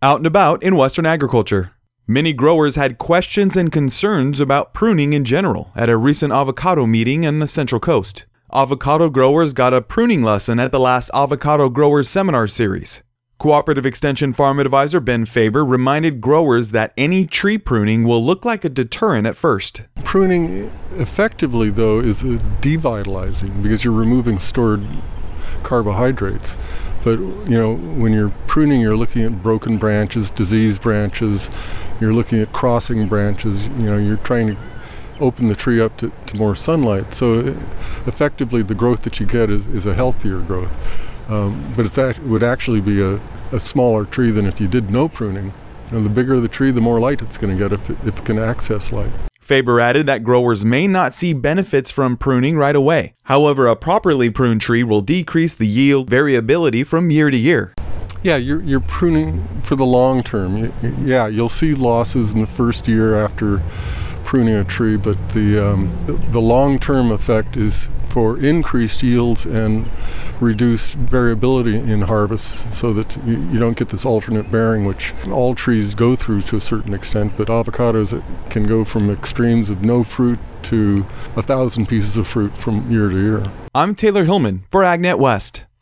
Out and about in Western agriculture. Many growers had questions and concerns about pruning in general at a recent avocado meeting in the Central Coast. Avocado growers got a pruning lesson at the last Avocado Growers Seminar Series. Cooperative Extension Farm Advisor Ben Faber reminded growers that any tree pruning will look like a deterrent at first. Pruning effectively, though, is devitalizing because you're removing stored carbohydrates. But, when you're pruning, you're looking at broken branches, diseased branches, you're looking at crossing branches, you're trying to open the tree up to more sunlight. So effectively, the growth that you get is a healthier growth. But it would actually be a smaller tree than if you did no pruning. The bigger the tree, the more light it's going to get if it can access light. Faber added that growers may not see benefits from pruning right away. However, a properly pruned tree will decrease the yield variability from year to year. Yeah, you're pruning for the long term. Yeah, you'll see losses in the first year after pruning a tree, but the long-term effect is for increased yields and reduced variability in harvests so that you don't get this alternate bearing, which all trees go through to a certain extent, but avocados can go from extremes of no fruit to 1,000 pieces of fruit from year to year. I'm Taylor Hillman for AgNet West.